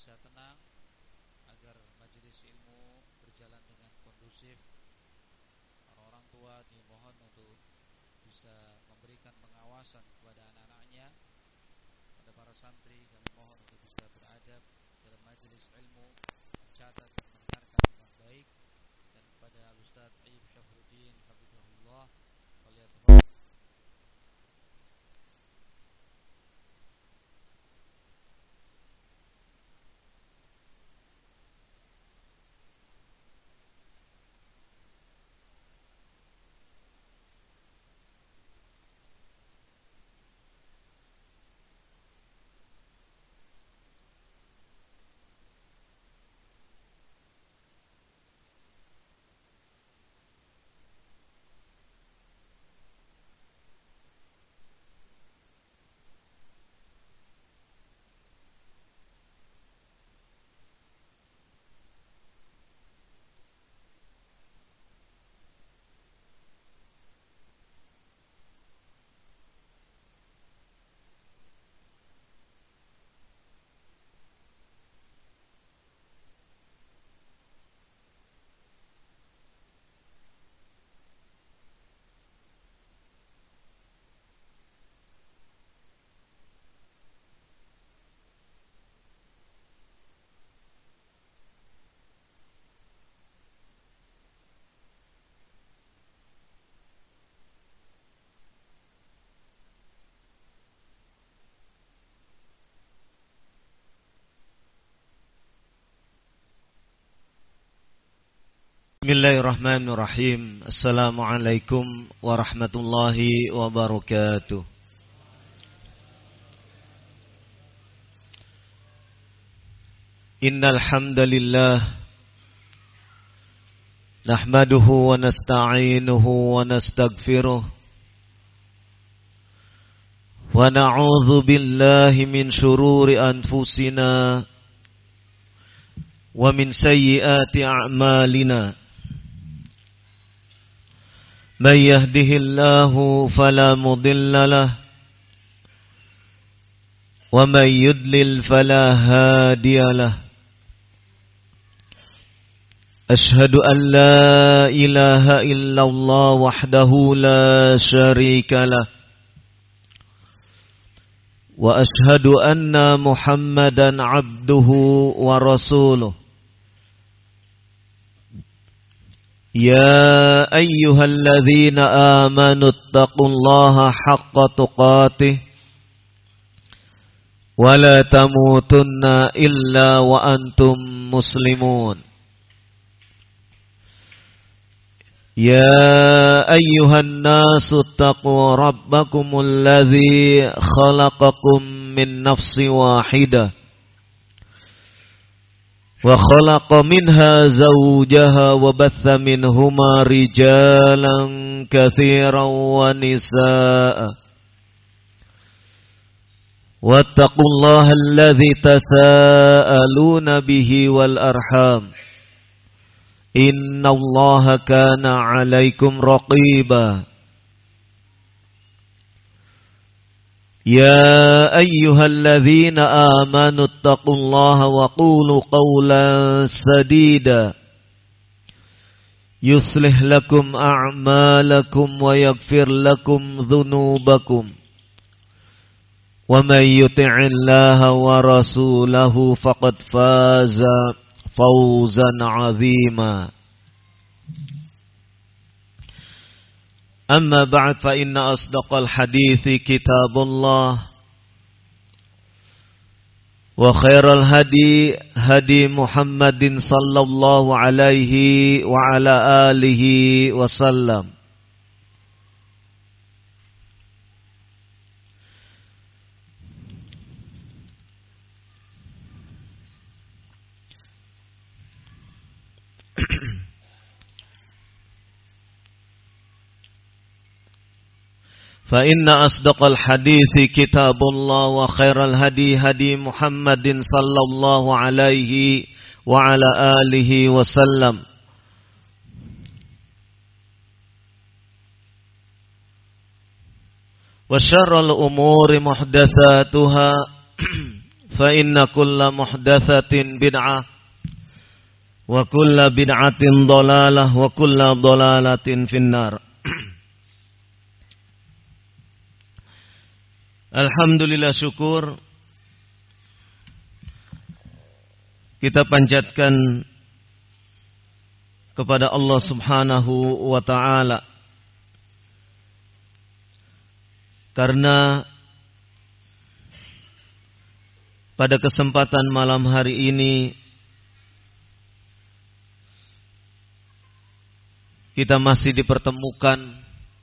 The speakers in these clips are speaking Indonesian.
bisa tenang, agar majelis ilmu berjalan dengan kondusif. Para orang tua dimohon untuk bisa memberikan pengawasan kepada anak-anaknya. Pada para santri kami mohon untuk bisa beradab dalam majelis ilmu, mencatat dan mendengarkan dengan baik. Dan kepada Al-Ustaz Ayyub Syafruddin hafizahullah, waliyatafadhal. Bismillahirrahmanirrahim. Assalamualaikum warahmatullahi wabarakatuh. Innal hamdalillah nahmaduhu wa nasta'inuhu wa nastaghfiruh wa na'udzu billahi min shururi anfusina wa min sayyiati a'malina. من يهده الله فلا مضل له ومن يضلل فلا هادي له. أشهد أن لا إله إلا الله وحده لا شريك له وأشهد أن محمدا عبده ورسوله. يا أيها الذين آمنوا اتقوا الله حق تقاته ولا تموتن إلا وأنتم مسلمون. يا أيها الناس اتقوا ربكم الذي خلقكم من نفس واحدة وخلق منها زوجها وبث منهما رجالا كثيرا ونساء واتقوا الله الذي تساءلون به والأرحام إن الله كان عليكم رقيبا. يا أيها الذين آمنوا اتقوا الله وقولوا قولا سديدا يصلح لكم أعمالكم ويغفر لكم ذنوبكم ومن يطع الله ورسوله فقد فاز فوزا عظيما. أما بعد فإن أصدق الحديث كتاب الله وخير الهدي هدي محمد صلى الله عليه وعلى آله وسلم فإن أصدق الحديث كتاب الله وخير الهدي هدي محمد صلى الله عليه وعلى آله وسلم وشر الأمور محدثاتها فإن كل محدثة بدعة وكل بدعة ضلالة وكل ضلالة في النار. Alhamdulillah, syukur kita panjatkan kepada Allah Subhanahu wa ta'ala, karena pada kesempatan malam hari ini kita masih dipertemukan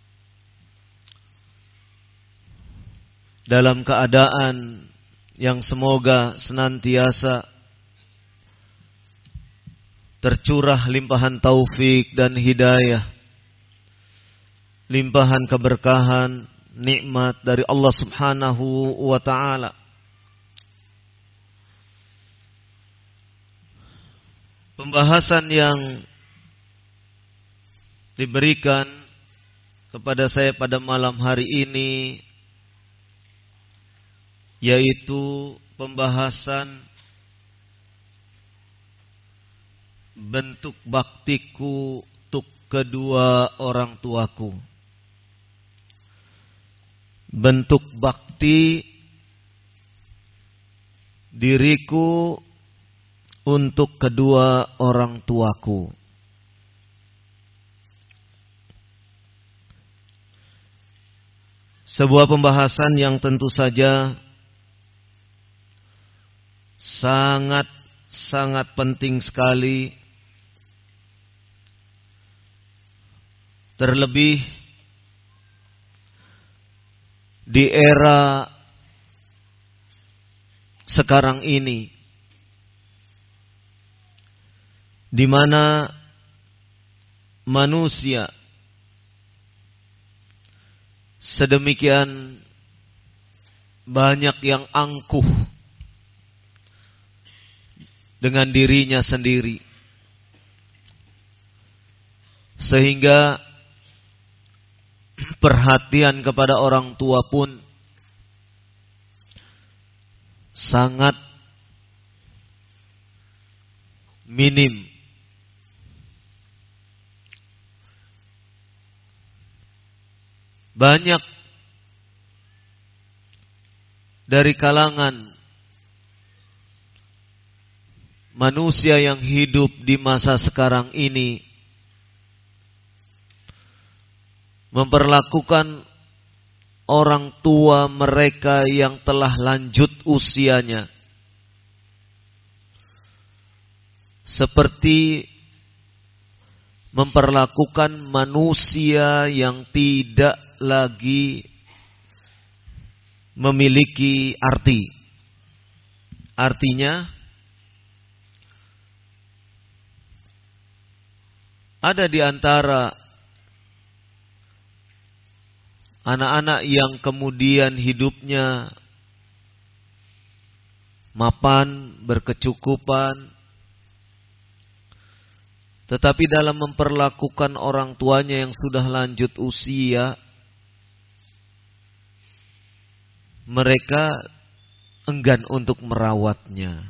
dalam keadaan yang semoga senantiasa tercurah limpahan taufik dan hidayah, limpahan keberkahan, nikmat dari Allah Subhanahu wa ta'ala. Pembahasan yang diberikan kepada saya pada malam hari ini yaitu pembahasan bentuk baktiku untuk kedua orang tuaku. Bentuk bakti diriku untuk kedua orang tuaku. Sebuah pembahasan yang tentu saja sangat penting sekali, terlebih di era sekarang ini, di mana manusia sedemikian banyak yang angkuh dengan dirinya sendiri, sehingga perhatian kepada orang tua pun sangat minim. Banyak dari kalangan manusia yang hidup di masa sekarang ini memperlakukan orang tua mereka yang telah lanjut usianya seperti memperlakukan manusia yang tidak lagi memiliki arti. Artinya, ada di antara anak-anak yang kemudian hidupnya mapan, berkecukupan, tetapi dalam memperlakukan orang tuanya yang sudah lanjut usia, mereka enggan untuk merawatnya.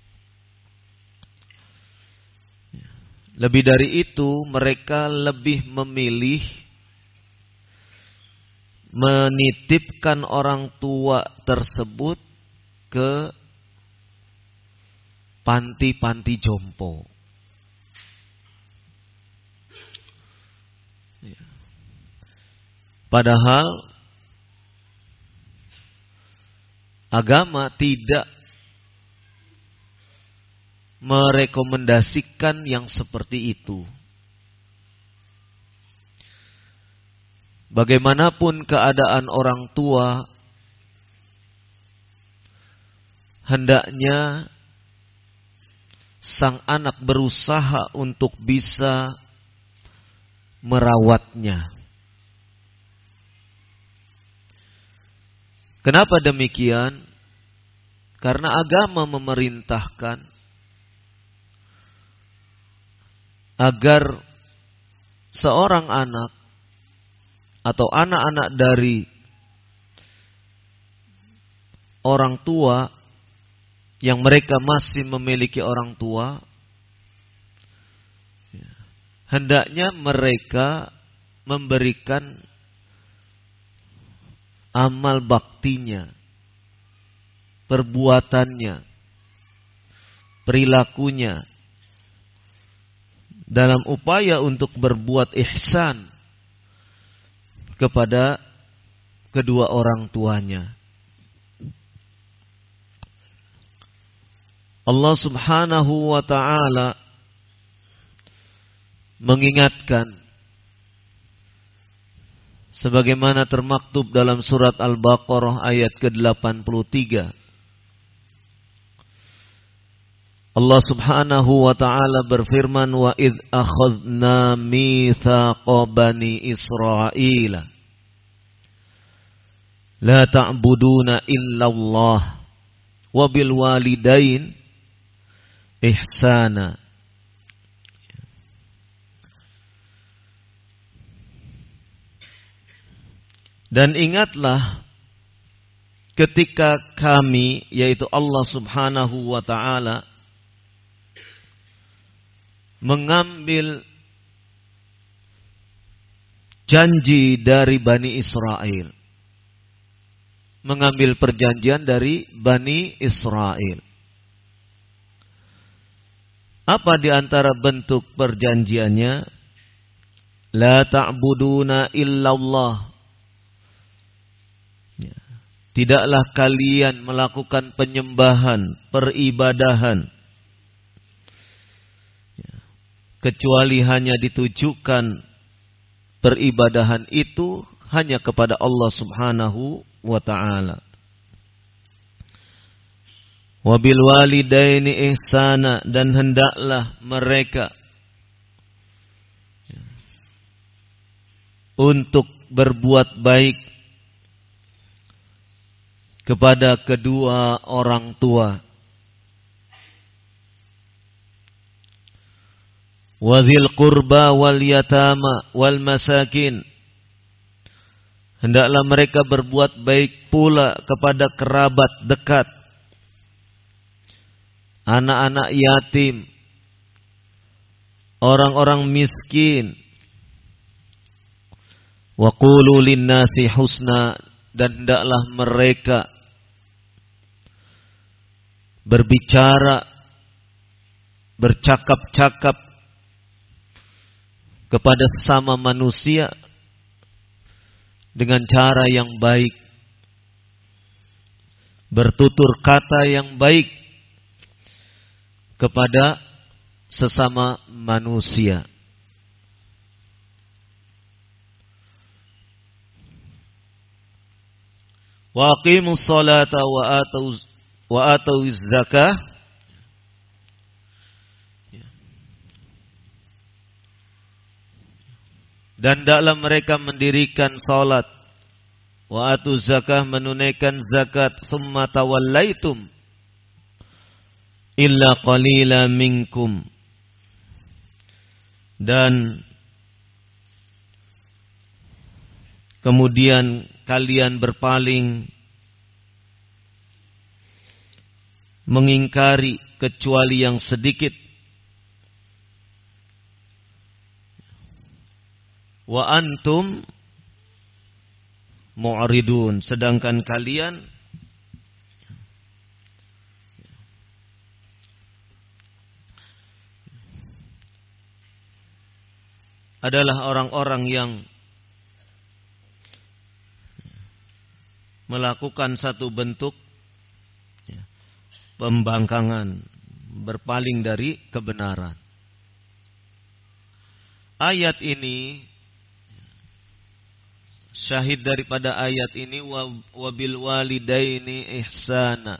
Lebih dari itu, mereka lebih memilih menitipkan orang tua tersebut ke panti-panti jompo. Padahal agama tidak merekomendasikan yang seperti itu. Bagaimanapun keadaan orang tua, hendaknya sang anak berusaha untuk bisa merawatnya. Kenapa demikian? Karena agama memerintahkan agar seorang anak atau anak-anak dari orang tua yang mereka masih memiliki orang tua, hendaknya mereka memberikan amal baktinya, perbuatannya, perilakunya dalam upaya untuk berbuat ihsan kepada kedua orang tuanya. Allah Subhanahu wa ta'ala mengingatkan sebagaimana termaktub dalam surat Al-Baqarah ayat ke-83. Allah Subhanahu wa ta'ala berfirman, wa idh akhadna mitsaqa bani Israila la ta'buduna illallah wa bil walidain ihsana. Dan ingatlah ketika kami, yaitu Allah Subhanahu wa ta'ala, mengambil janji dari Bani Israel, mengambil perjanjian dari Bani Israel. Apa di antara bentuk perjanjiannya? La ta'buduna illallah. Tidaklah kalian melakukan penyembahan, peribadahan, kecuali hanya ditujukan peribadahan itu hanya kepada Allah Subhanahu wa ta'ala. Wabil walidaini ihsana, dan hendaklah mereka untuk berbuat baik kepada kedua orang tua. Wadzil qurba wal yatama wal masakin, hendaklah mereka berbuat baik pula kepada kerabat dekat, anak-anak yatim, orang-orang miskin. Wa qulu linnasi husna, dan hendaklah mereka berbicara, bercakap-cakap kepada sesama manusia dengan cara yang baik, bertutur kata yang baik kepada sesama manusia. Wa aqimus salata wa atuz zakah, dan hendaklah mereka mendirikan salat, wa atuz zakah, menunaikan zakat, thumma tawallaitum illa qalila minkum, dan kemudian kalian berpaling mengingkari kecuali yang sedikit. Wa antum mu'ridun, sedangkan kalian adalah orang-orang yang melakukan satu bentuk pembangkangan, berpaling dari kebenaran. Ayat ini, syahid daripada ayat ini, wabil walidaini ihsana,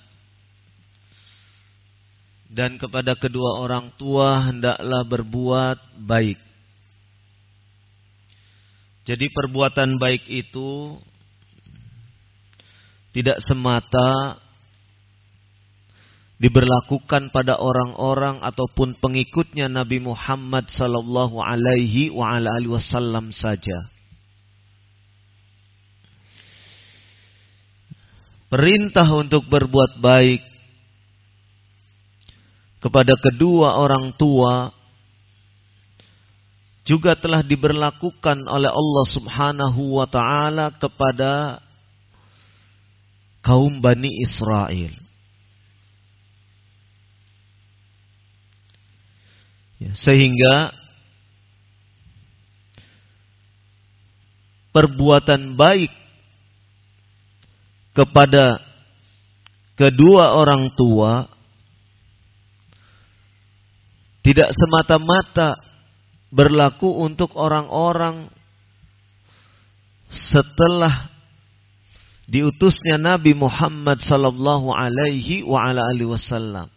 dan kepada kedua orang tua hendaklah berbuat baik. Jadi perbuatan baik itu tidak semata diberlakukan pada orang-orang ataupun pengikutnya Nabi Muhammad sallallahu alaihi wa ala alihi wasallam saja. Perintah untuk berbuat baik kepada kedua orang tua juga telah diberlakukan oleh Allah Subhanahu wa taala kepada kaum Bani Israel. Ya, sehingga perbuatan baik kepada kedua orang tua tidak semata-mata berlaku untuk orang-orang setelah diutusnya Nabi Muhammad sallallahu alaihi wa ala alihi wasallam.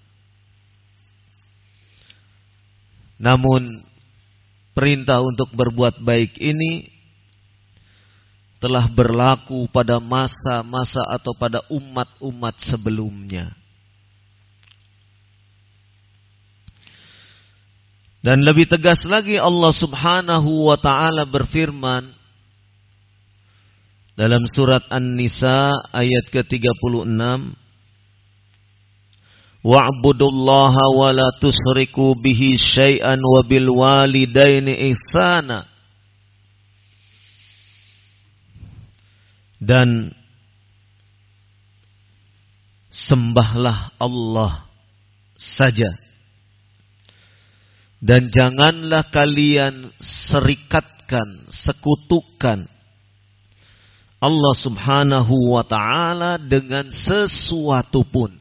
Namun perintah untuk berbuat baik ini telah berlaku pada masa-masa atau pada umat-umat sebelumnya. Dan lebih tegas lagi Allah Subhanahu wa taala berfirman dalam surat An-Nisa ayat ke-36, wa'budullaha wa la tusyriku bihi syai'an wa bil walidaini ihsana. Dan sembahlah Allah saja, dan janganlah kalian sekutukan Allah Subhanahu wa ta'ala dengan sesuatu pun.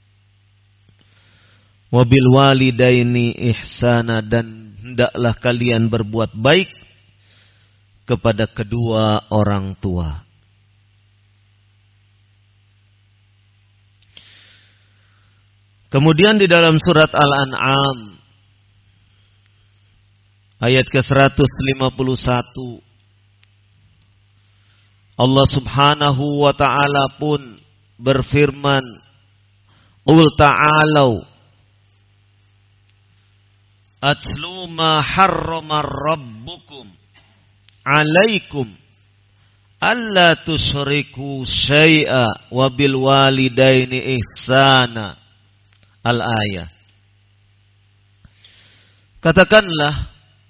Wabil walidaini ihsana, dan hendaklah kalian berbuat baik kepada kedua orang tua. Kemudian di dalam surat Al-An'am ayat ke-151 Allah Subhanahu wa ta'ala pun berfirman, qul ta'alau atlu ma harrama rabbukum alaikum alla tusyriku syai'a wa bil walidaini ihsana. Al-ayah. Katakanlah,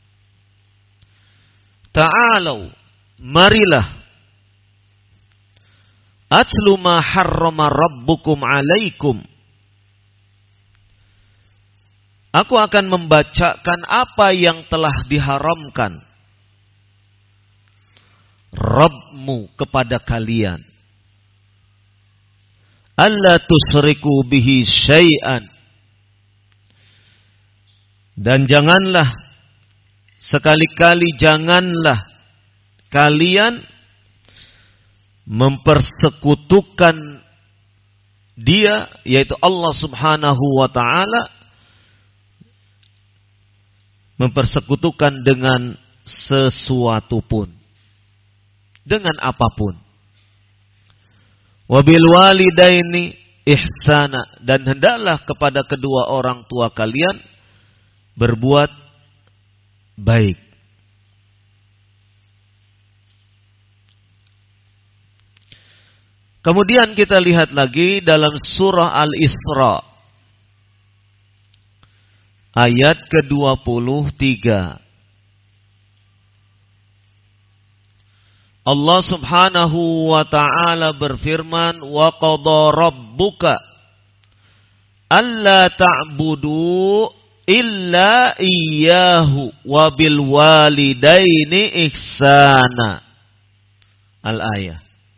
ta'alau, marilah, atlu ma harrama rabbukum alaikum. Aku akan membacakan apa yang telah diharamkan Rabbmu kepada kalian. Alla tusyriku bihi syai'an. Dan janganlah, sekali-kali janganlah kalian mempersekutukan Dia, yaitu Allah Subhanahu wa ta'ala, mempersekutukan dengan sesuatu pun, dengan apapun. Wabil walidaini ihsana, dan hendaklah kepada kedua orang tua kalian berbuat baik. Kemudian kita lihat lagi dalam surah Al-Isra ayat ke-23. Allah Subhanahu wa ta'ala berfirman, wa qadha rabbuka alla ta'budu illa iyyahu wa bil walidaini ihsana. Al-ayah.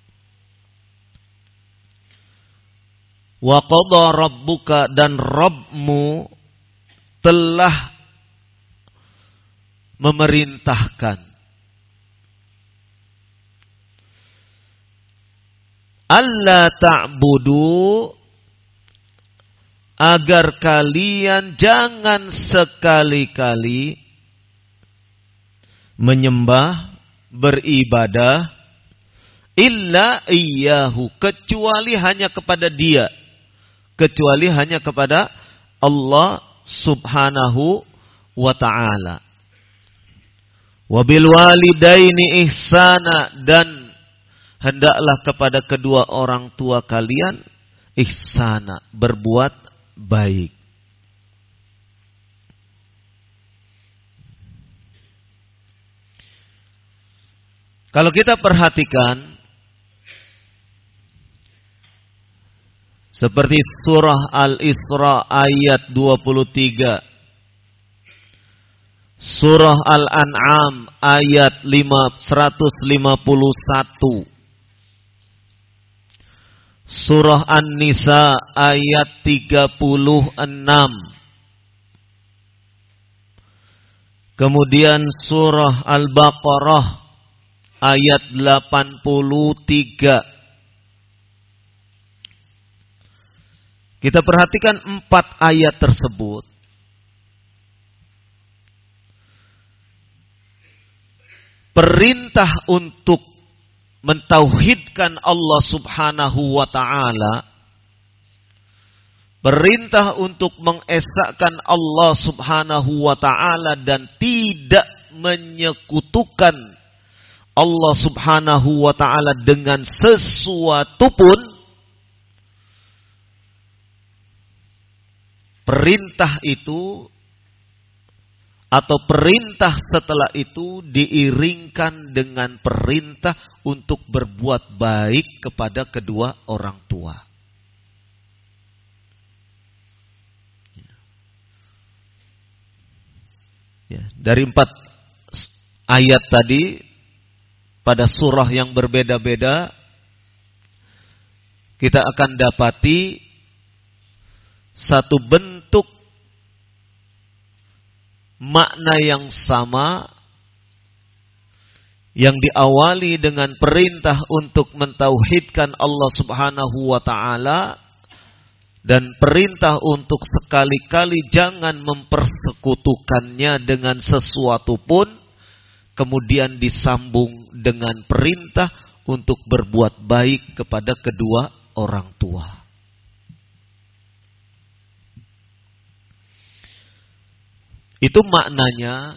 Wa qadha rabbuka, dan Rabbmu telah memerintahkan alla ta'budu, agar kalian jangan sekali-kali menyembah, beribadah, illa iyyahu, kecuali hanya kepada Dia, kecuali hanya kepada Allah Subhanahu wa ta'ala. Wabil walidaini ihsana, dan hendaklah kepada kedua orang tua kalian ihsana, berbuat baik. Kalau kita perhatikan seperti surah Al-Isra ayat 23, surah Al-An'am ayat 151, surah An-Nisa ayat 36, kemudian surah Al-Baqarah ayat 83. Kita perhatikan 4 ayat tersebut. Perintah untuk mentauhidkan Allah Subhanahu wa ta'ala, perintah untuk mengesahkan Allah Subhanahu wa ta'ala dan tidak menyekutukan Allah Subhanahu wa ta'ala dengan sesuatu pun, perintah itu atau perintah setelah itu diiringkan dengan perintah untuk berbuat baik kepada kedua orang tua. Ya, dari 4 ayat tadi pada surah yang berbeda-beda kita akan dapati satu bentuk makna yang sama yang diawali dengan perintah untuk mentauhidkan Allah Subhanahu wa ta'ala dan perintah untuk sekali-kali jangan mempersekutukannya dengan sesuatu pun, kemudian disambung dengan perintah untuk berbuat baik kepada kedua orang tua. Itu maknanya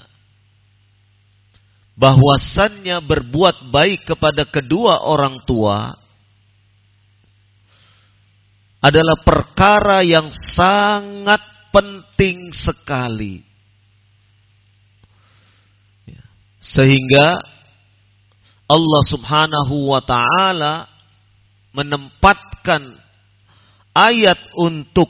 bahwasannya berbuat baik kepada kedua orang tua adalah perkara yang sangat penting sekali. Sehingga Allah Subhanahu wa ta'ala menempatkan ayat untuk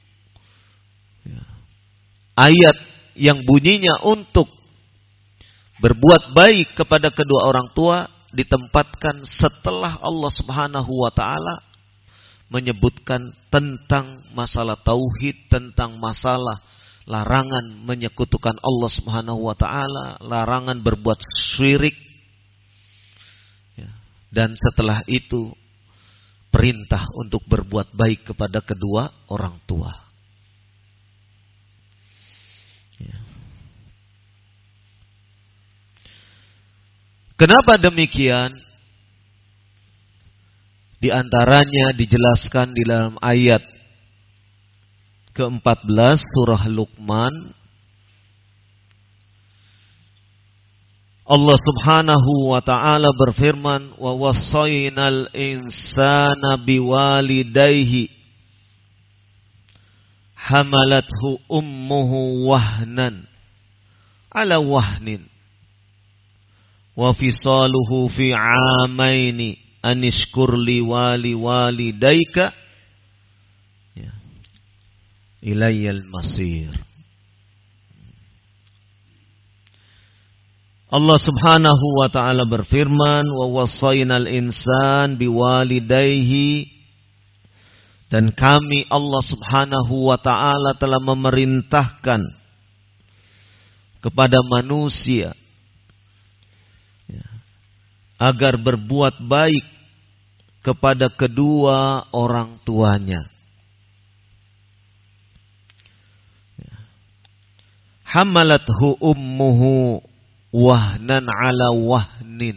ayat yang bunyinya untuk berbuat baik kepada kedua orang tua ditempatkan setelah Allah Subhanahu wa ta'ala menyebutkan tentang masalah tauhid, tentang masalah larangan menyekutukan Allah Subhanahu wa ta'ala, larangan berbuat syirik. Dan setelah itu perintah untuk berbuat baik kepada kedua orang tua. Kenapa demikian? Di antaranya dijelaskan di dalam ayat ke-14 surah Luqman. Allah Subhanahu wa ta'ala berfirman, wa wassaynal insana biwalidayhi hamalathu ummuhu wahnan ala wahnin wa fisaluhu fi 'amaini anishkur li walidayka ilayyal masir. Allah Subhanahu wa ta'ala berfirman, wa wassaynal insan biwalidayhi, dan kami Allah Subhanahu wa ta'ala telah memerintahkan kepada manusia agar berbuat baik kepada kedua orang tuanya. Hamalathu ummuhu wahnan ala wahnin.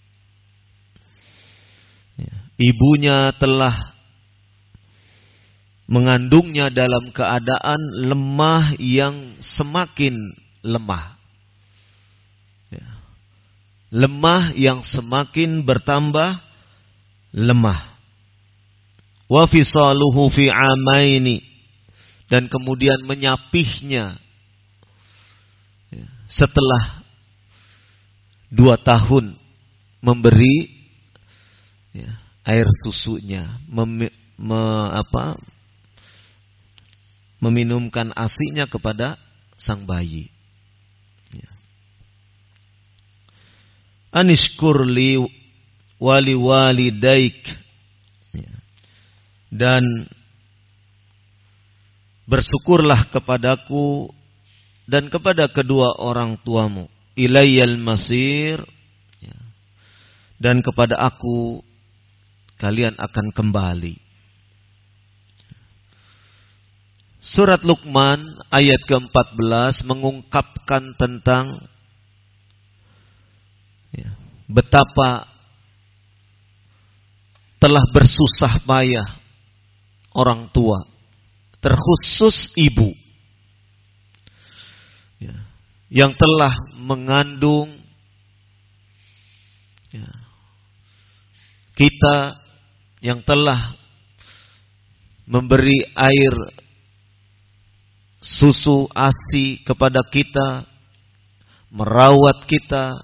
Ibunya telah mengandungnya dalam keadaan lemah yang semakin lemah. Lemah yang semakin bertambah lemah. Wa fisaluhu fi 'amaini, dan kemudian menyapihnya setelah 2 tahun memberi air susunya, meminumkan ASI-nya kepada sang bayi. Anishkur li wali walidaik, dan bersyukurlah kepadaku dan kepada kedua orang tuamu. Ilayyal masir, dan kepada aku kalian akan kembali. Surat Luqman ayat ke-14 mengungkapkan tentang betapa telah bersusah payah orang tua, terkhusus ibu, yang telah mengandung kita, yang telah memberi air susu ASI kepada kita, merawat kita,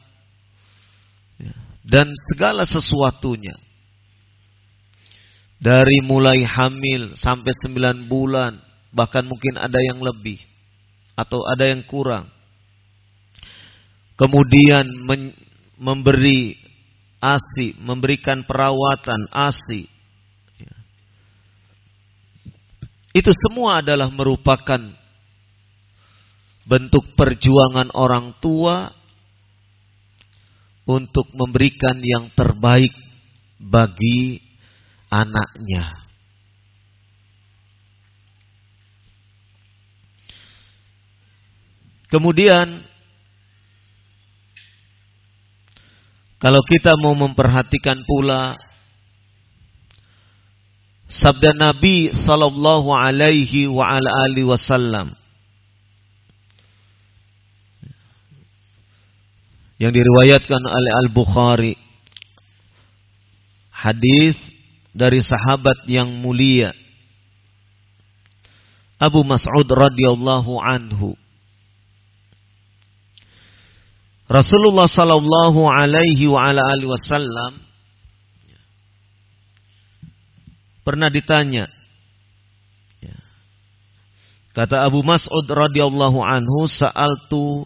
dan segala sesuatunya. Dari mulai hamil sampai 9 bulan, bahkan mungkin ada yang lebih atau ada yang kurang. Kemudian memberi ASI, memberikan perawatan ASI. Itu semua adalah merupakan bentuk perjuangan orang tua untuk memberikan yang terbaik bagi anaknya. Kemudian kalau kita mau memperhatikan pula sabda Nabi sallallahu alaihi wa ala alihi wasallam yang diriwayatkan oleh Al-Bukhari, hadis dari sahabat yang mulia Abu Mas'ud radhiyallahu anhu. Rasulullah sallallahu alaihi wa ala alihi wasallam pernah ditanya. Kata Abu Mas'ud radhiyallahu anhu, sa'altu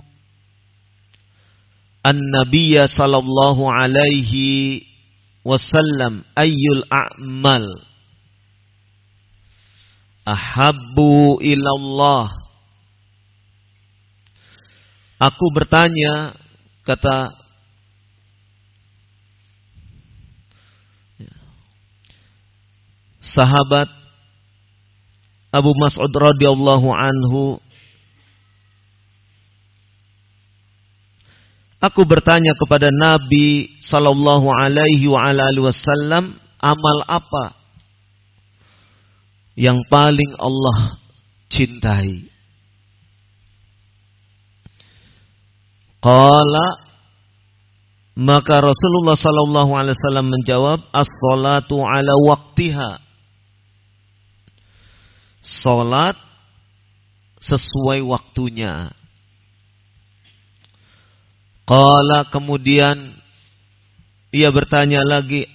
an-nabiyya sallallahu alaihi wasallam ayyul a'mal ahabbu ilallah. Aku bertanya, kata sahabat Abu Mas'ud radhiyallahu anhu, aku bertanya kepada Nabi sallallahu alaihi wa alihi wasallam, amal apa yang paling Allah cintai? Qala, maka Rasulullah sallallahu alaihi wasallam menjawab, as-salatu ala waqtiha. Salat sesuai waktunya. Qala, kemudian ia bertanya lagi,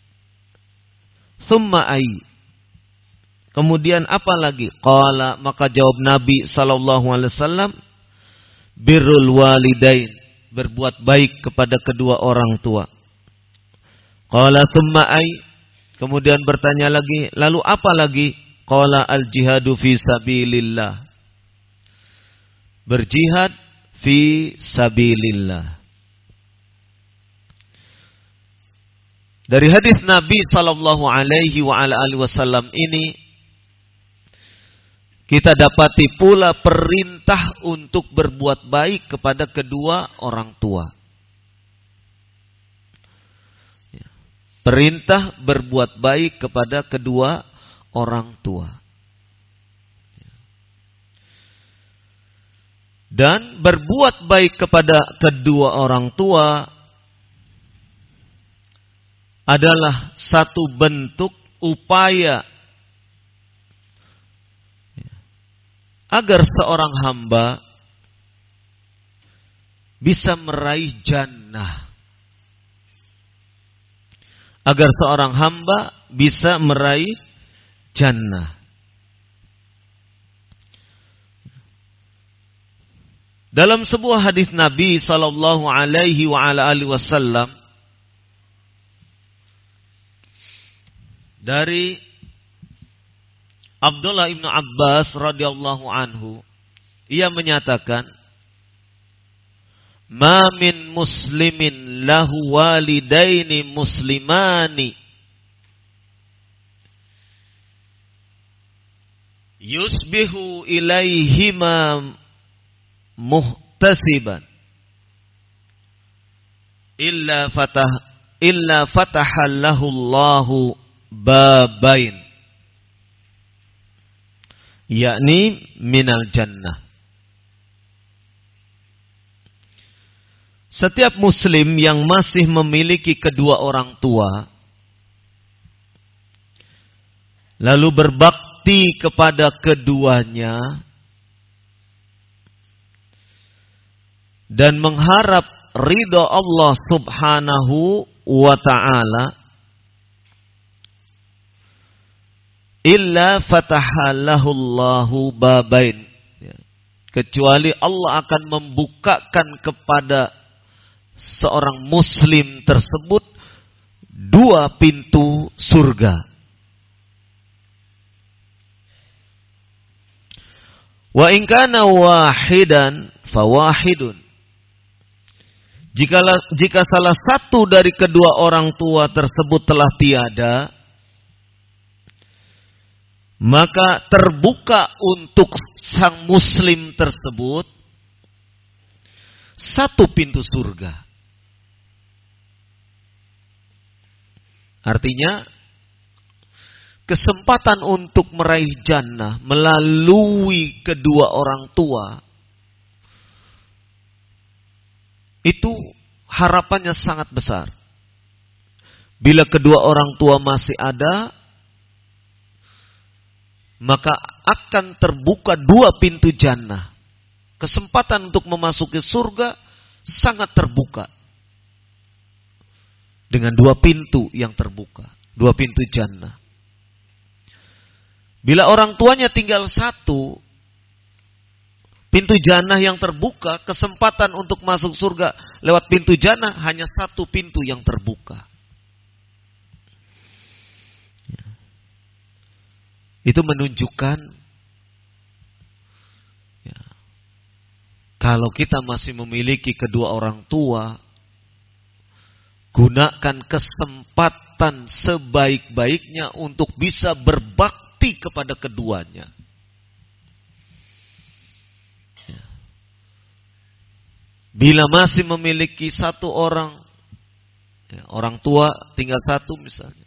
thumma ai, kemudian apa lagi? Qala, maka jawab Nabi sallallahu alaihi wasallam, birrul walidain, berbuat baik kepada kedua orang tua. Qala thumma ai, kemudian bertanya lagi, lalu apa lagi? Qala al jihadu fi sabilillah, berjihad fi sabilillah. Dari hadis Nabi sallallahu alaihi wa ala alihi wasallam ini kita dapati pula perintah untuk berbuat baik kepada kedua orang tua. Perintah berbuat baik kepada kedua orang tua. Dan berbuat baik kepada kedua orang tua adalah satu bentuk upaya agar seorang hamba bisa meraih jannah. agar seorang hamba bisa meraih jannah. Dalam sebuah hadis Nabi sallallahu alaihi wasallam dari Abdullah ibnu Abbas radhiyallahu anhu, ia menyatakan, "Ma min muslimin lahu walidaini muslimani yusbihu ilaihima muhtasiban illa fatahallahu Allahu babain, yakni minal jannah." Setiap muslim yang masih memiliki kedua orang tua lalu berbakti kepada keduanya dan mengharap ridha Allah Subhanahu wa ta'ala, illa fatahallahu Allahu babain, kecuali Allah akan membukakan kepada seorang muslim tersebut dua pintu surga. Wa in kana wahidan fawahidun. Jika salah satu dari kedua orang tua tersebut telah tiada, maka terbuka untuk sang muslim tersebut satu pintu surga. Artinya, kesempatan untuk meraih jannah melalui kedua orang tua itu harapannya sangat besar. Bila kedua orang tua masih ada, maka akan terbuka dua pintu jannah. Kesempatan untuk memasuki surga sangat terbuka. Dengan dua pintu yang terbuka. Dua pintu jannah. Bila orang tuanya tinggal satu, pintu jannah yang terbuka, kesempatan untuk masuk surga lewat pintu jannah hanya satu pintu yang terbuka. Itu menunjukkan kalau kita masih memiliki kedua orang tua, gunakan kesempatan sebaik-baiknya untuk bisa berbakti kepada keduanya. Bila masih memiliki satu orang, orang tua tinggal satu misalnya,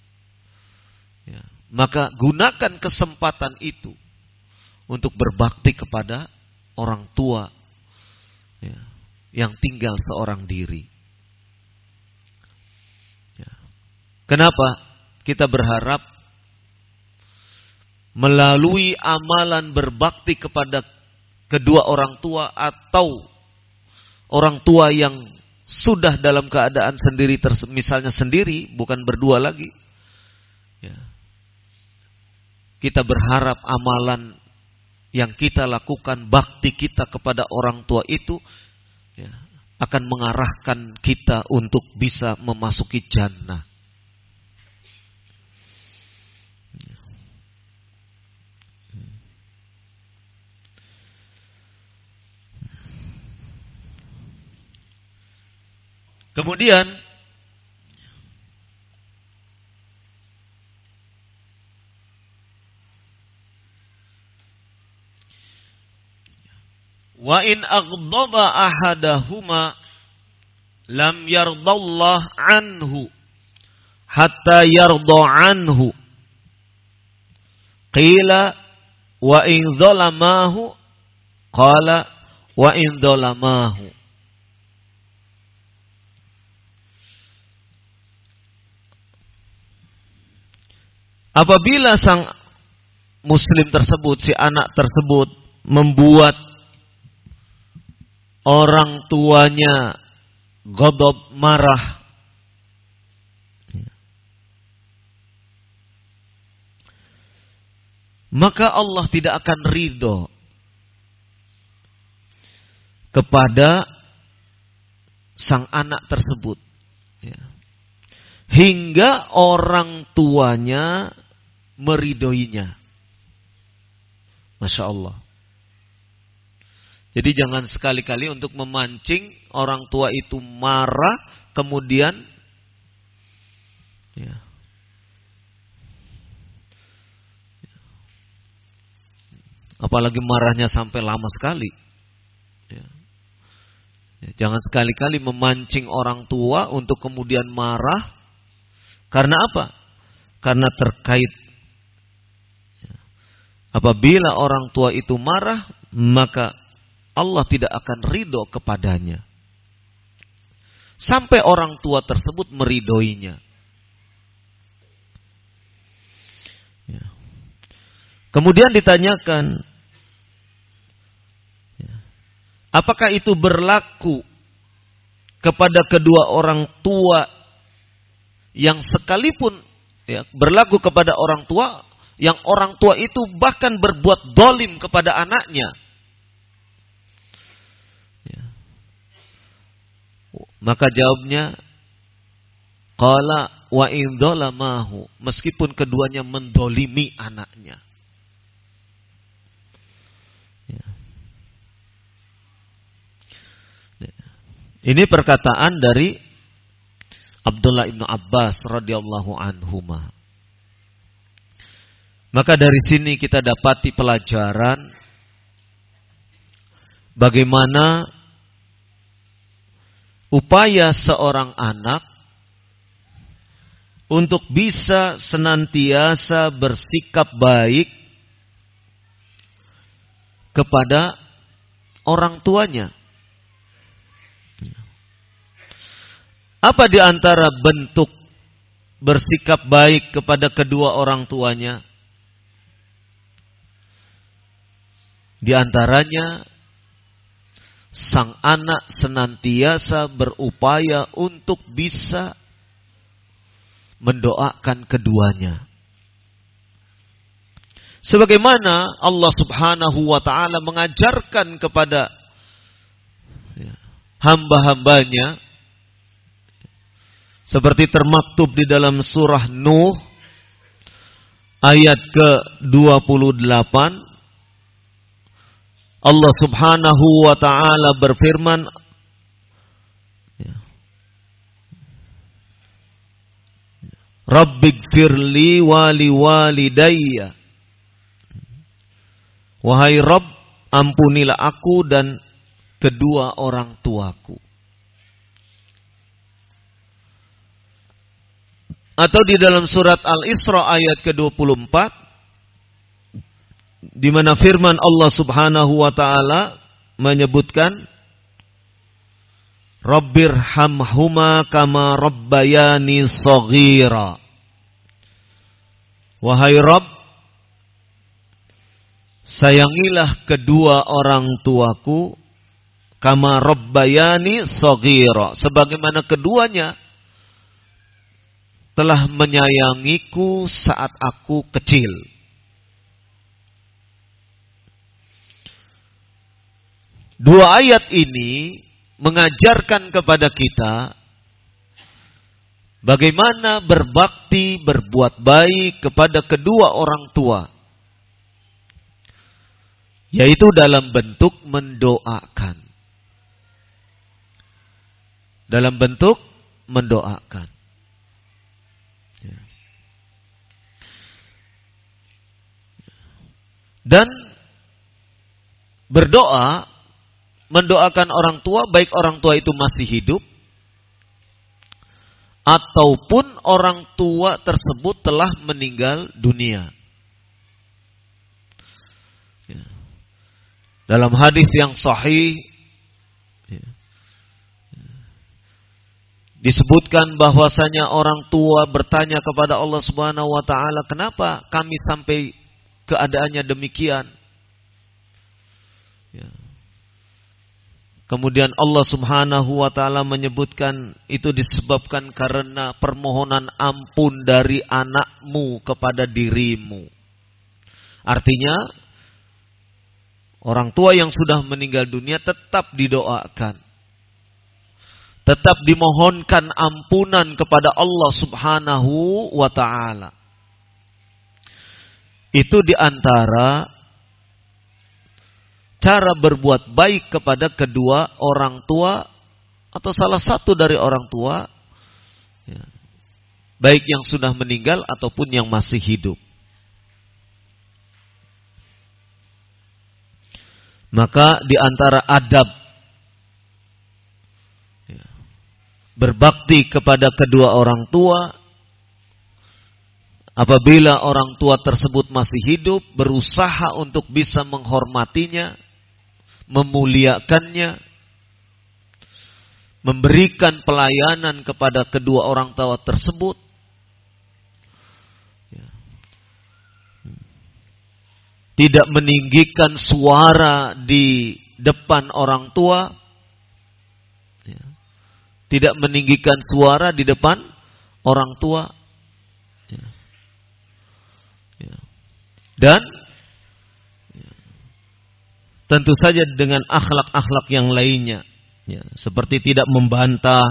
maka gunakan kesempatan itu untuk berbakti kepada orang tua yang tinggal seorang diri. Kenapa? Kita berharap melalui amalan berbakti kepada kedua orang tua atau orang tua yang sudah dalam keadaan sendiri, misalnya sendiri, bukan berdua lagi. Kita berharap amalan yang kita lakukan, bakti kita kepada orang tua itu akan mengarahkan kita untuk bisa memasuki jannah. Kemudian wa in aghdaba ahadahuma lam yardallah anhu hatta yarda anhu. Qila wa in zalamahu, qala wa in zalamahu. Apabila sang muslim tersebut, si anak tersebut membuat orang tuanya ghadab, marah, maka Allah tidak akan ridho kepada sang anak tersebut, ya, hingga orang tuanya meridhoinya. Masya Allah. Jadi jangan sekali-kali untuk memancing orang tua itu marah, kemudian ya, apalagi marahnya sampai lama sekali. Ya. Ya, jangan sekali-kali memancing orang tua untuk kemudian marah. Karena apa? Karena terkait. Ya. Apabila orang tua itu marah, maka Allah tidak akan ridho kepadanya. Sampai orang tua tersebut meridhoinya. Ya. Kemudian ditanyakan, ya, apakah itu berlaku kepada kedua orang tua yang sekalipun, ya, berlaku kepada orang tua yang orang tua itu bahkan berbuat dolim kepada anaknya? Maka jawabnya, qala wa in dzalamahu, meskipun keduanya mendolimi anaknya. Ya. Ini perkataan dari Abdullah ibnu Abbas radhiyallahu anhuma. Maka dari sini kita dapati pelajaran bagaimana upaya seorang anak untuk bisa senantiasa bersikap baik kepada orang tuanya. Apa di antara bentuk bersikap baik kepada kedua orang tuanya? Di antaranya, sang anak senantiasa berupaya untuk bisa mendoakan keduanya. Sebagaimana Allah Subhanahu wa ta'ala mengajarkan kepada hamba-hambanya, seperti termaktub di dalam surah Nuh ayat ke-28, Allah Subhanahu wa ta'ala berfirman, Rabbighfirli wa liwalidayya, wahai Rabb, ampunilah aku dan kedua orang tuaku. Atau di dalam surat Al-Isra ayat ke-24, di mana firman Allah Subhanahu wa ta'ala menyebutkan, Rabbirhamhuma kama rabbayani shaghira. Wahai Rabb, sayangilah kedua orang tuaku kama rabbayani shaghira, sebagaimana keduanya telah menyayangiku saat aku kecil. Dua ayat ini mengajarkan kepada kita bagaimana berbakti, berbuat baik kepada kedua orang tua, yaitu dalam bentuk mendoakan. Dalam bentuk mendoakan. Dan berdoa, mendoakan orang tua, baik orang tua itu masih hidup ataupun orang tua tersebut telah meninggal dunia. Dalam hadis yang sahih disebutkan bahwasanya orang tua bertanya kepada Allah Subhanahu wa ta'ala, kenapa kami sampai keadaannya demikian? Ya. Kemudian Allah Subhanahu wa ta'ala menyebutkan itu disebabkan karena permohonan ampun dari anakmu kepada dirimu. Artinya orang tua yang sudah meninggal dunia tetap didoakan, tetap dimohonkan ampunan kepada Allah Subhanahu wa ta'ala. Itu diantara cara berbuat baik kepada kedua orang tua atau salah satu dari orang tua, ya, baik yang sudah meninggal ataupun yang masih hidup. Maka di antara adab berbakti kepada kedua orang tua, apabila orang tua tersebut masih hidup, berusaha untuk bisa menghormatinya, memuliakannya, memberikan pelayanan kepada kedua orang tua tersebut. Tidak meninggikan suara di depan orang tua. Tidak meninggikan suara di depan orang tua. Dan tentu saja dengan akhlak-akhlak yang lainnya. Seperti tidak membantah.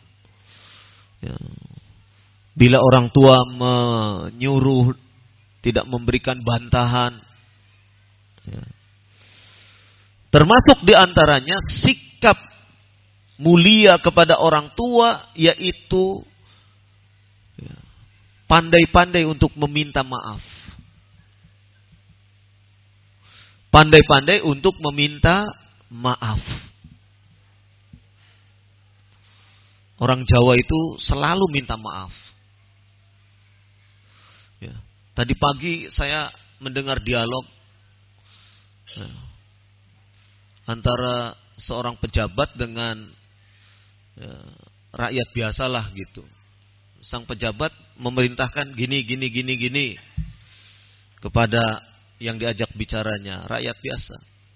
Bila orang tua menyuruh, tidak memberikan bantahan. Termasuk diantaranya sikap mulia kepada orang tua, yaitu pandai-pandai untuk meminta maaf. Pandai-pandai untuk meminta maaf. Orang Jawa itu selalu minta maaf. Tadi pagi saya mendengar dialog antara seorang pejabat dengan rakyat biasalah gitu. Sang pejabat memerintahkan gini kepada yang diajak bicaranya, rakyat biasa.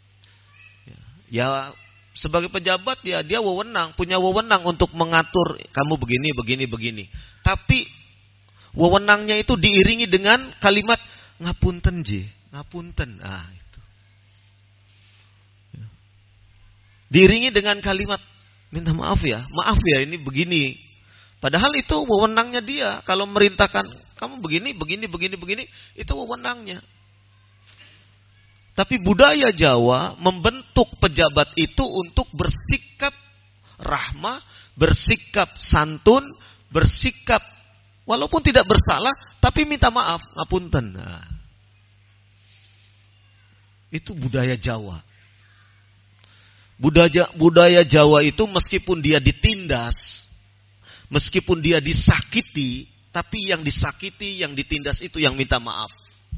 Ya sebagai pejabat ya dia punya wewenang untuk mengatur kamu begini. Tapi wewenangnya itu diiringi dengan kalimat ngapunten je, ngapunten. Itu. Diiringi dengan kalimat minta maaf ya ini begini. Padahal itu wewenangnya dia. Kalau merintahkan kamu begini, itu wewenangnya. Tapi budaya Jawa membentuk pejabat itu untuk bersikap rahmah, bersikap santun, bersikap walaupun tidak bersalah, tapi minta maaf, ngapunten. Itu budaya Jawa. Budaya Jawa itu meskipun dia ditindas, meskipun dia disakiti, tapi yang disakiti, yang ditindas itu yang minta maaf.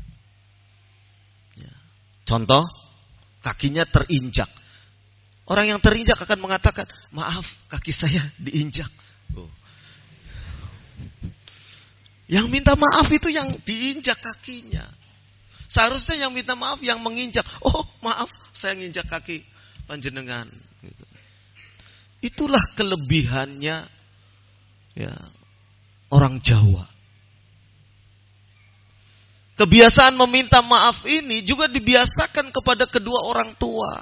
Contoh, kakinya terinjak. Orang yang terinjak akan mengatakan, maaf, kaki saya diinjak. Yang minta maaf itu yang diinjak kakinya. Seharusnya yang minta maaf yang menginjak. Oh, maaf, saya nginjak kaki panjenengan. Itulah kelebihannya orang Jawa. Kebiasaan meminta maaf ini juga dibiasakan kepada kedua orang tua.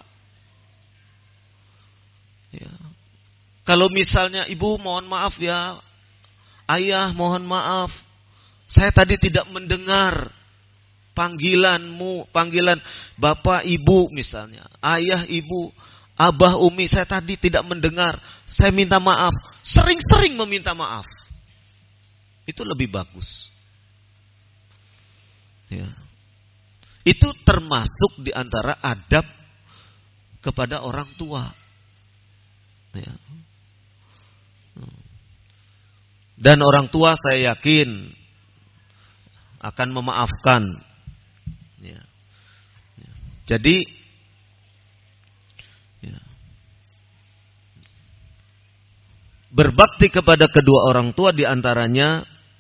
Kalau misalnya ibu mohon maaf ya, ayah mohon maaf, saya tadi tidak mendengar panggilan bapak ibu misalnya, ayah ibu, abah umi, saya tadi tidak mendengar, saya minta maaf. Sering-sering meminta maaf. Itu lebih bagus. Itu termasuk di antara adab kepada orang tua. Dan orang tua saya yakin akan memaafkan. Jadi berbakti kepada kedua orang tua di antaranya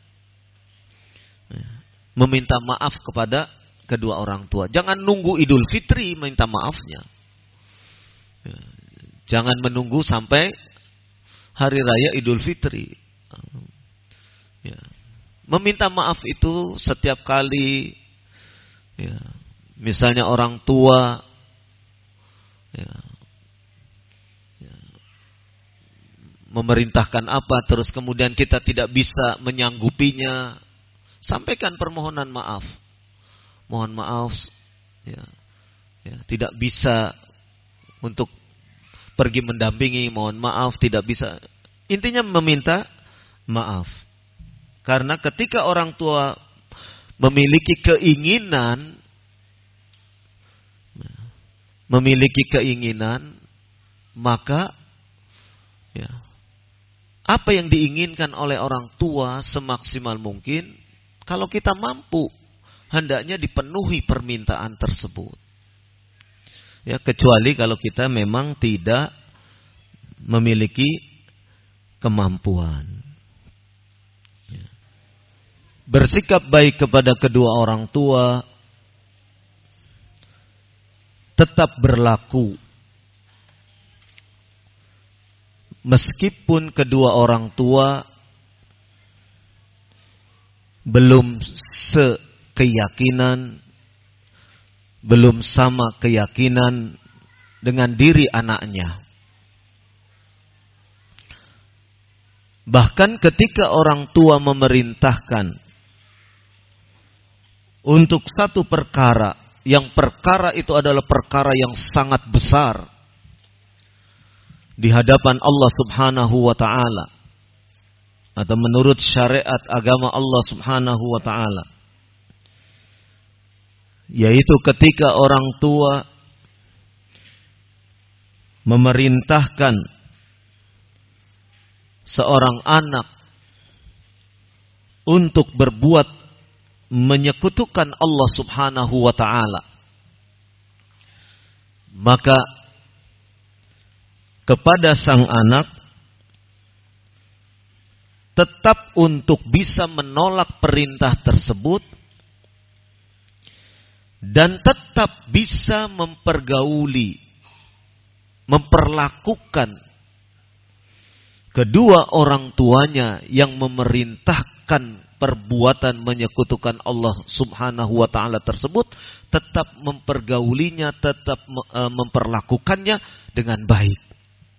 meminta maaf kepada kedua orang tua. Jangan nunggu Idul Fitri minta maafnya. Jangan menunggu sampai hari raya Idul Fitri. Meminta maaf itu setiap kali Misalnya orang tua memerintahkan apa, terus kemudian kita tidak bisa menyanggupinya, sampaikan permohonan maaf. Mohon maaf, tidak bisa untuk pergi mendampingi, mohon maaf, tidak bisa. Intinya meminta maaf. Karena ketika orang tua memiliki keinginan, maka apa yang diinginkan oleh orang tua semaksimal mungkin, kalau kita mampu, hendaknya dipenuhi permintaan tersebut. Kecuali kalau kita memang tidak memiliki kemampuan. Bersikap baik kepada kedua orang tua tetap berlaku meskipun kedua orang tua belum sekeyakinan, belum sama keyakinan dengan diri anaknya. Bahkan ketika orang tua memerintahkan untuk satu perkara, yang perkara itu adalah perkara yang sangat besar di hadapan Allah Subhanahu wa ta'ala, atau menurut syariat agama Allah Subhanahu wa ta'ala, yaitu ketika orang tua memerintahkan seorang anak untuk berbuat menyekutukan Allah Subhanahu wa ta'ala, maka kepada sang anak tetap untuk bisa menolak perintah tersebut dan tetap bisa mempergauli, memperlakukan kedua orang tuanya yang memerintahkan perbuatan menyekutukan Allah Subhanahu wa ta'ala tersebut, tetap mempergaulinya, tetap memperlakukannya dengan baik.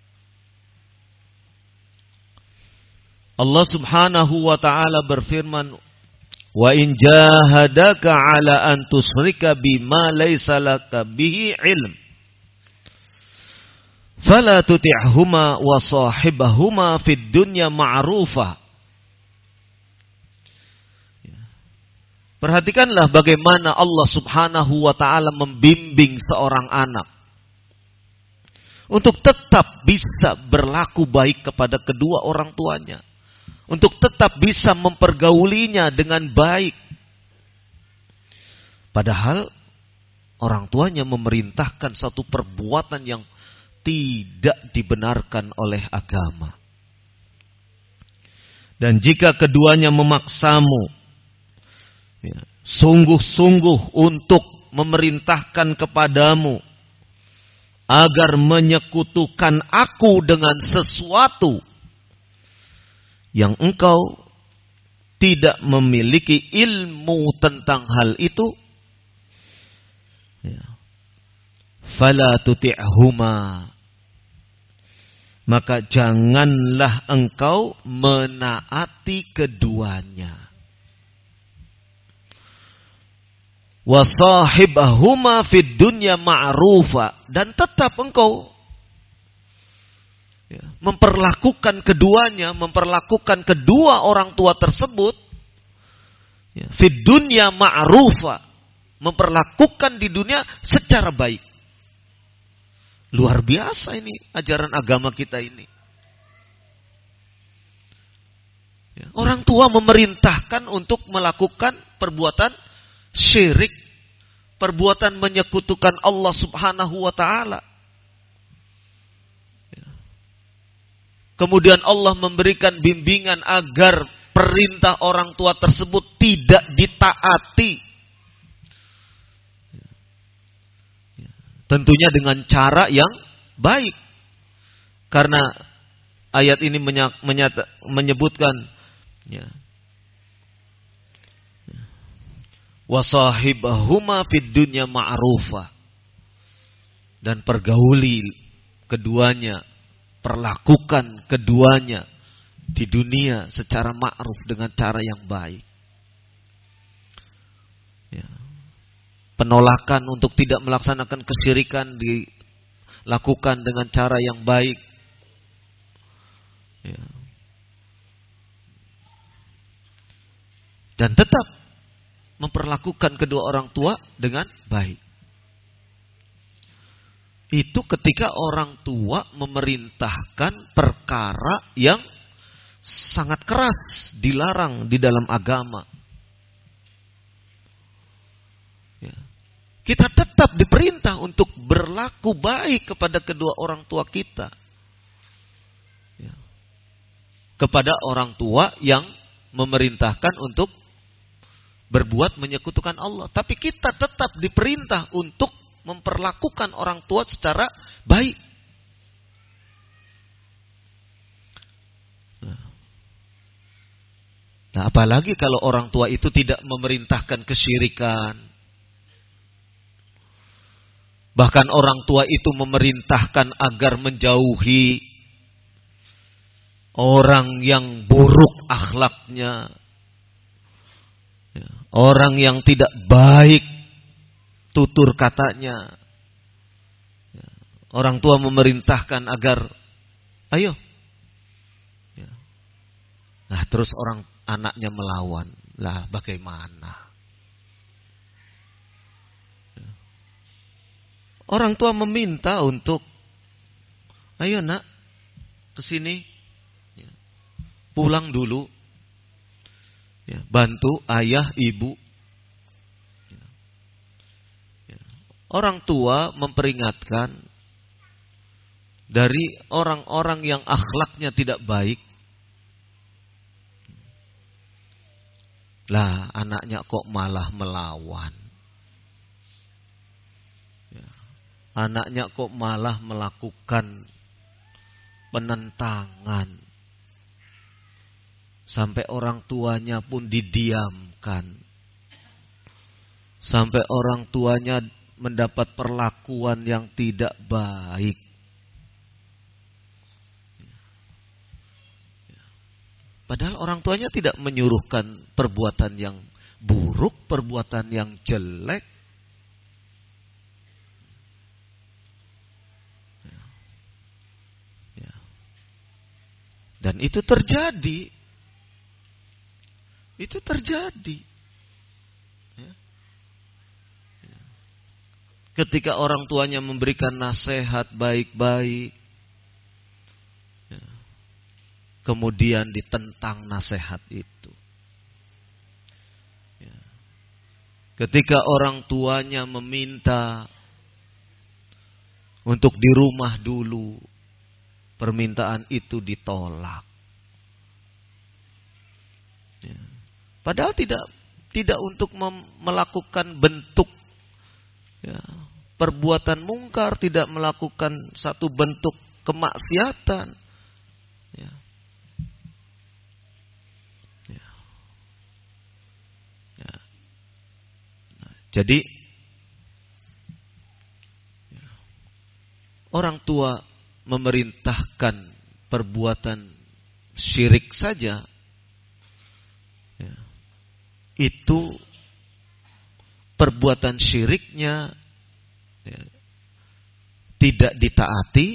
Allah Subhanahu wa ta'ala berfirman, "Wa in jahadaka 'ala an tusyrika bima laysa laka bihi 'ilm, fala tuti'huma wa sahibhuma fid dunya ma'rufa." Perhatikanlah bagaimana Allah Subhanahu wa ta'ala membimbing seorang anak untuk tetap bisa berlaku baik kepada kedua orang tuanya, untuk tetap bisa mempergaulinya dengan baik. Padahal orang tuanya memerintahkan satu perbuatan yang tidak dibenarkan oleh agama. Dan jika keduanya memaksamu sungguh-sungguh untuk memerintahkan kepadamu agar menyekutukan aku dengan sesuatu yang engkau tidak memiliki ilmu tentang hal itu, fala tuti'huma, maka janganlah engkau menaati keduanya. Wa sahibhuma fid dunya ma'rufa, dan tetap engkau memperlakukan keduanya, memperlakukan kedua orang tua tersebut fid dunya ma'rufa, memperlakukan di dunia secara baik. Luar biasa ini ajaran agama kita ini. Orang tua memerintahkan untuk melakukan perbuatan syirik, perbuatan menyekutukan Allah Subhanahu wa ta'ala. Kemudian Allah memberikan bimbingan agar perintah orang tua tersebut tidak ditaati. Tentunya dengan cara yang baik. Karena ayat ini menyebutkan wa sahibahuma fid dunya ma'rufa, dan pergauli keduanya, perlakukan keduanya di dunia secara ma'ruf, dengan cara yang baik. Ya. Penolakan untuk tidak melaksanakan kesyirikan dilakukan dengan cara yang baik. Ya. Dan tetap memperlakukan kedua orang tua dengan baik. Itu ketika orang tua memerintahkan perkara yang sangat keras, dilarang di dalam agama. Ya. Kita tetap diperintah untuk berlaku baik kepada kedua orang tua kita. Ya. Kepada orang tua yang memerintahkan untuk berbuat menyekutukan Allah. Tapi kita tetap diperintah untuk memperlakukan orang tua secara baik. Nah, apalagi kalau orang tua itu tidak memerintahkan kesyirikan. Bahkan orang tua itu memerintahkan agar menjauhi orang yang buruk akhlaknya, orang yang tidak baik tutur katanya. Orang tua memerintahkan agar ayo. Nah, terus anaknya melawan. Lah, bagaimana? Orang tua meminta untuk ayo nak, ke sini. Pulang dulu. Bantu ayah, ibu. Orang tua memperingatkan dari orang-orang yang akhlaknya tidak baik. Lah, anaknya kok malah melawan. Anaknya kok malah melakukan penentangan. Sampai orang tuanya pun didiamkan. Sampai orang tuanya mendapat perlakuan yang tidak baik. Padahal orang tuanya tidak menyuruhkan perbuatan yang buruk, perbuatan yang jelek. Dan itu terjadi. Itu terjadi. Ketika orang tuanya memberikan nasihat baik-baik, kemudian ditentang nasihat itu. Ketika orang tuanya meminta untuk di rumah dulu, permintaan itu ditolak. Padahal tidak untuk melakukan bentuk perbuatan mungkar, tidak melakukan satu bentuk kemaksiatan. Jadi orang tua memerintahkan perbuatan syirik saja, itu perbuatan syiriknya tidak ditaati,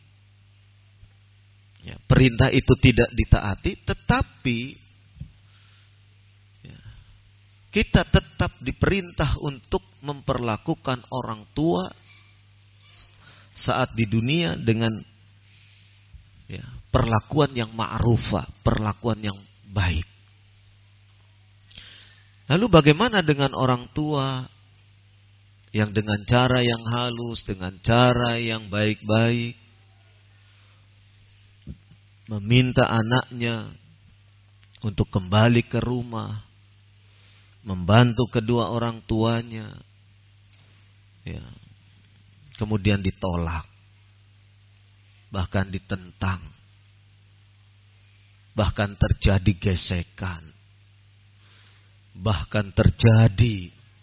perintah itu tidak ditaati, tetapi kita tetap diperintah untuk memperlakukan orang tua saat di dunia dengan perlakuan yang ma'rufah, perlakuan yang baik. Lalu bagaimana dengan orang tua yang dengan cara yang halus, dengan cara yang baik-baik meminta anaknya untuk kembali ke rumah, membantu kedua orang tuanya, kemudian ditolak, bahkan ditentang, bahkan terjadi gesekan, bahkan terjadi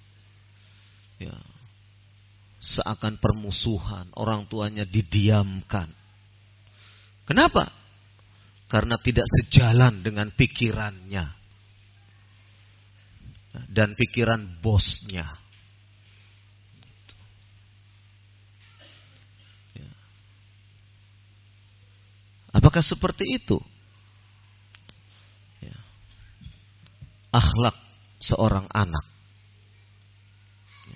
ya, seakan permusuhan, orang tuanya didiamkan. Kenapa? Karena tidak sejalan dengan pikirannya dan pikiran bosnya. Apakah seperti itu? Ya. Akhlak seorang anak. Ya.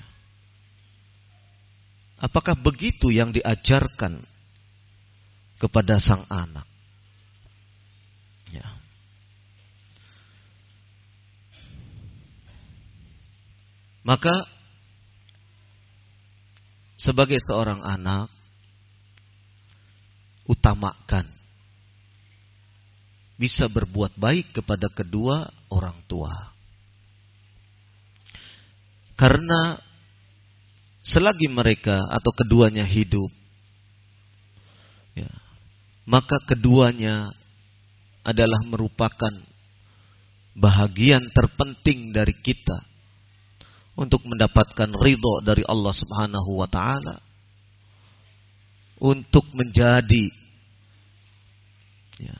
Apakah begitu yang diajarkan kepada sang anak? Ya. Maka sebagai seorang anak, utamakan bisa berbuat baik kepada kedua orang tua. Karena selagi mereka atau keduanya hidup, ya, maka keduanya adalah merupakan bahagian terpenting dari kita untuk mendapatkan ridho dari Allah Subhanahu wa taala, untuk menjadi, ya,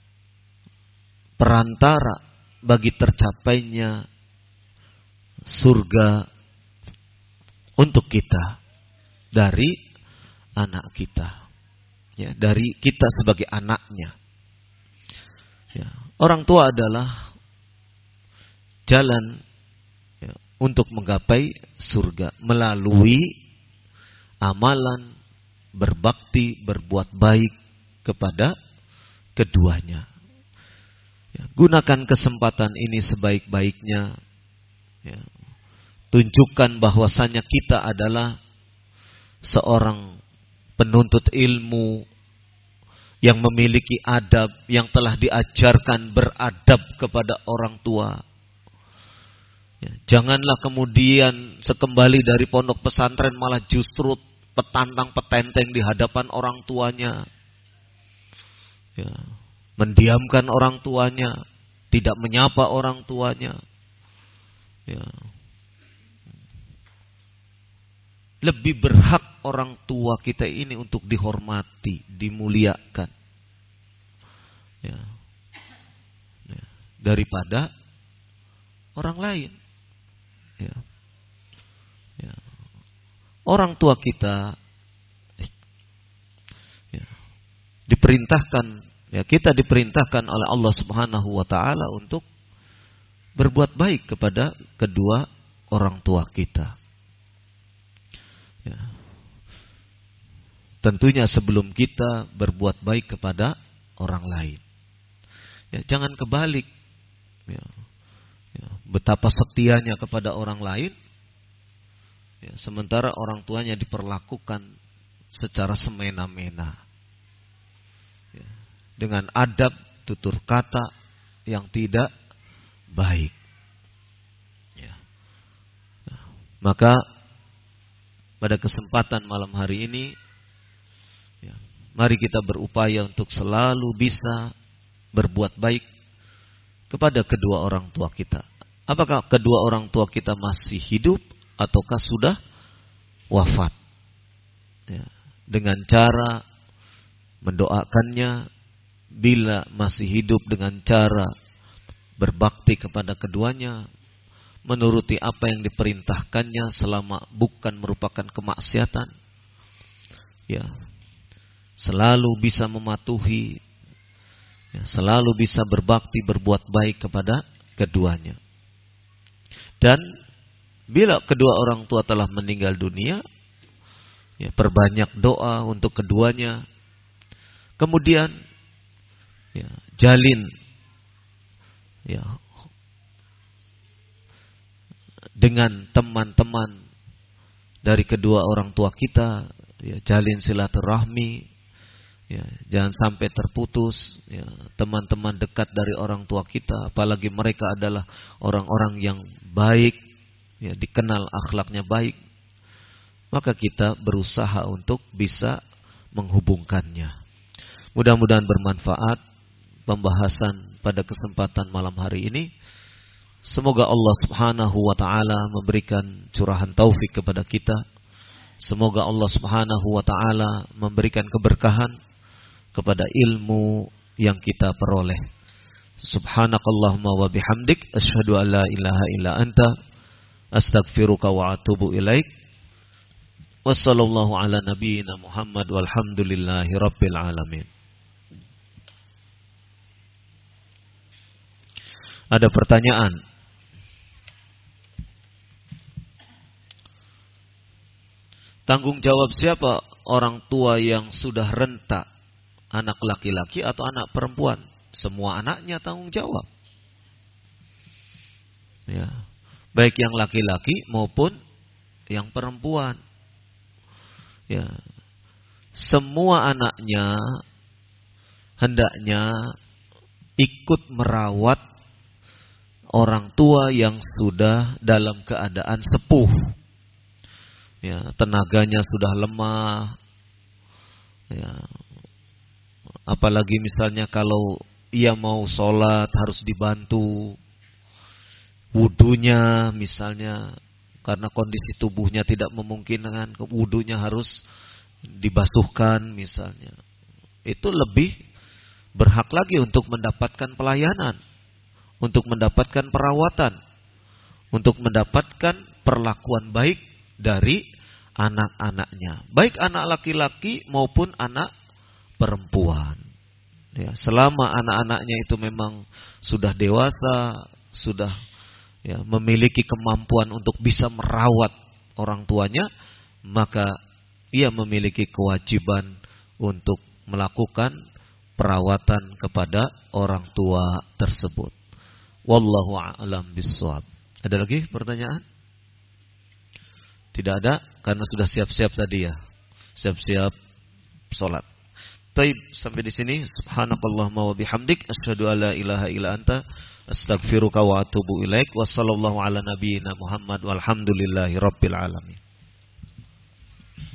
perantara bagi tercapainya surga untuk kita dari anak kita, ya, dari kita sebagai anaknya. Ya, orang tua adalah jalan, ya, untuk menggapai surga melalui amalan berbakti, berbuat baik kepada keduanya. Ya, gunakan kesempatan ini sebaik-baiknya. Ya, tunjukkan bahwasanya kita adalah seorang penuntut ilmu yang memiliki adab, yang telah diajarkan beradab kepada orang tua. Ya, janganlah kemudian sekembali dari pondok pesantren malah justru petantang petenteng di hadapan orang tuanya. Ya, mendiamkan orang tuanya, tidak menyapa orang tuanya. Ya. Lebih berhak orang tua kita ini untuk dihormati, dimuliakan, ya, ya, daripada orang lain. Ya. Ya. Orang tua kita, ya, diperintahkan. Ya, kita diperintahkan oleh Allah Subhanahu wa taala untuk berbuat baik kepada kedua orang tua kita. Ya. Tentunya sebelum kita berbuat baik kepada orang lain. Ya, jangan kebalik. Ya. Ya, betapa setianya kepada orang lain, ya, sementara orang tuanya diperlakukan secara semena-mena. Ya. Dengan adab tutur kata yang tidak baik. Ya. Nah, maka pada kesempatan malam hari ini, ya, mari kita berupaya untuk selalu bisa berbuat baik kepada kedua orang tua kita. Apakah kedua orang tua kita masih hidup ataukah sudah wafat? Ya, dengan cara mendoakannya. Bila masih hidup, dengan cara berbakti kepada keduanya, menuruti apa yang diperintahkannya selama bukan merupakan kemaksiatan. Ya, selalu bisa mematuhi, ya, selalu bisa berbakti, berbuat baik kepada keduanya. Dan bila kedua orang tua telah meninggal dunia, ya, perbanyak doa untuk keduanya. Kemudian, ya, jalin, ya, dengan teman-teman dari kedua orang tua kita, ya, jalin silaturahmi, ya, jangan sampai terputus, ya, teman-teman dekat dari orang tua kita, apalagi mereka adalah orang-orang yang baik, ya, dikenal akhlaknya baik, maka kita berusaha untuk bisa menghubungkannya. Mudah-mudahan bermanfaat pembahasan pada kesempatan malam hari ini. Semoga Allah Subhanahu wa taala memberikan curahan taufik kepada kita. Semoga Allah Subhanahu wa taala memberikan keberkahan kepada ilmu yang kita peroleh. Subhanakallahumma wa bihamdik asyhadu an la ilaha illa anta astaghfiruka wa atubu ilaik. Wassallallahu ala nabiyyina Muhammad walhamdulillahi rabbil alamin. Ada pertanyaan? Tanggung jawab siapa orang tua yang sudah renta, anak laki-laki atau anak perempuan? Semua anaknya tanggung jawab. Ya, baik yang laki-laki maupun yang perempuan. Ya, semua anaknya hendaknya ikut merawat orang tua yang sudah dalam keadaan sepuh. Ya, tenaganya sudah lemah. Ya, apalagi misalnya kalau ia mau sholat harus dibantu wudunya misalnya, karena kondisi tubuhnya tidak memungkinkan, wudunya harus dibasuhkan misalnya. Itu lebih berhak lagi untuk mendapatkan pelayanan, untuk mendapatkan perawatan, untuk mendapatkan perlakuan baik dari anak-anaknya, baik anak laki-laki maupun anak perempuan. Ya, selama anak-anaknya itu memang sudah dewasa, sudah ya, memiliki kemampuan untuk bisa merawat orang tuanya, maka ia memiliki kewajiban untuk melakukan perawatan kepada orang tua tersebut. Wallahu a'lam bishawab. Ada lagi pertanyaan? Tidak ada, karena sudah siap-siap tadi ya. Siap-siap sholat. Taib, sampai di sini. Subhanakallahumma wa bihamdik asyhadu an la ilaha illa anta astaghfiruka wa atubu ilaik. Wassallallahu ala nabiyyina Muhammad walhamdulillahi rabbil alamin.